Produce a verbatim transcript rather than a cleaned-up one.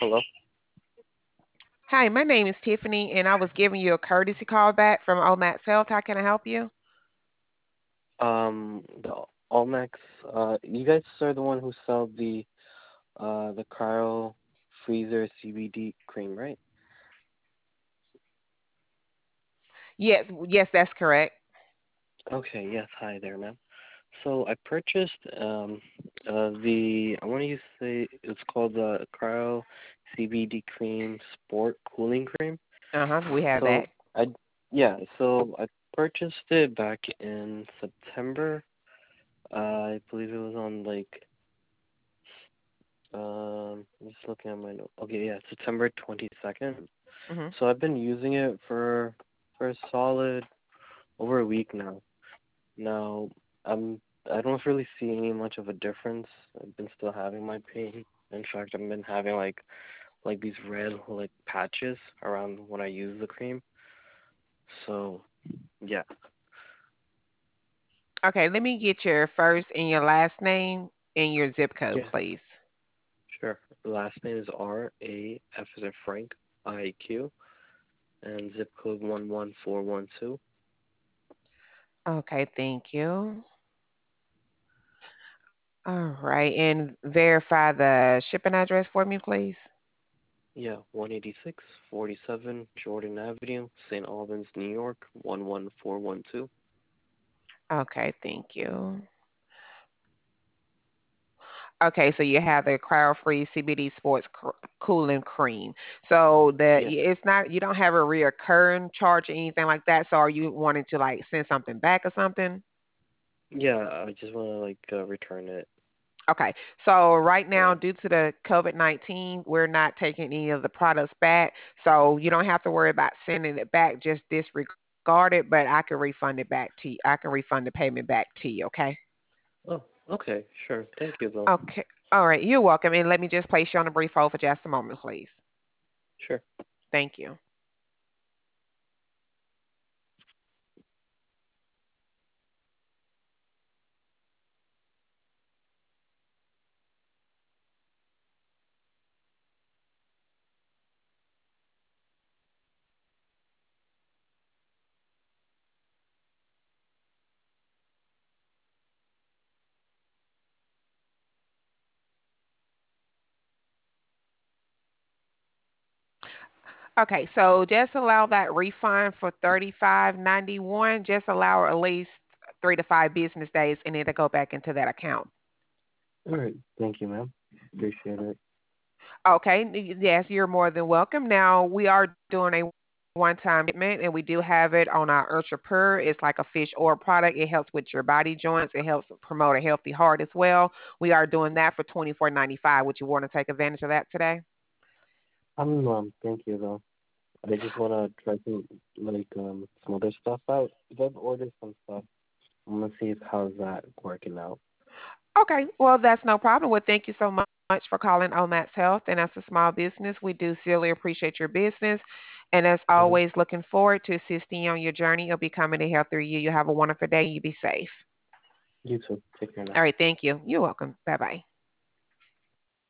Hello. Hi, my name is Tiffany, and I was giving you a courtesy call back from Omax Health. How can I help you? Um, the Almex. Uh, you guys are the one who sell the uh the cryo freezer C B D cream, right? Yes, yes, that's correct. Okay. Yes. Hi there, ma'am. So I purchased um uh the I want to say it's called the cryo C B D cream sport cooling cream. Uh-huh, we have So that. I yeah. So I purchased it back in September. Uh, I believe it was on like Um, I'm just looking at my note. Okay, yeah, September twenty-second. Hmm. So I've been using it for for a solid over a week now. Now, I'm I don't really see any much of a difference. I've been still having my pain. In fact, I've been having like like these red like patches around when I use the cream. So, yeah. Okay, let me get your first and your last name and your zip code, Yeah, please. sure. Last name is R A F as in Frank I Q and zip code one one four one two. Okay, thank you. All right, and verify the shipping address for me, please. Yeah, one eighty-six forty-seven Jordan Avenue, Saint Albans, New York, one one four one two. Okay, thank you. Okay, so you have the cryo-free C B D Sports cr- Cooling Cream. So the Yeah, it's not you don't have a reoccurring charge or anything like that. So are you wanting to like send something back or something? yeah, I just want to like uh, return it. Okay, so right now, Yeah. due to the COVID nineteen, we're not taking any of the products back. So you don't have to worry about sending it back, just disregard it, but I can refund it back to you. I can refund the payment back to you, okay? Oh, okay, sure. Thank you, though. Okay. All right, you're welcome. And let me just place you on a brief hold for just a moment, please. Sure. Thank you. Okay, so just allow that refund for thirty-five ninety-one. Just allow at least three to five business days and it'll go back into that account. All right. Thank you, ma'am. Appreciate it. Okay, n- yes, you're more than welcome. Now we are doing a one-time shipment and we do have it on our Ultra Pure. It's like a fish oil product. It helps with your body joints. It helps promote a healthy heart as well. We are doing that for twenty-four ninety-five. Would you want to take advantage of that today? Um, um, thank you, though. I just want to try to like um some other stuff out. I've ordered some stuff. I'm gonna see if how's that working out. Okay, well, that's no problem. Well, thank you so mu- much for calling Omax Health. And as a small business, we do sincerely appreciate your business. And as Mm-hmm. always, looking forward to assisting you on your journey of becoming a healthier you. You have a wonderful day. You be safe. You too. Take care now. All right, thank you. You're welcome. Bye bye.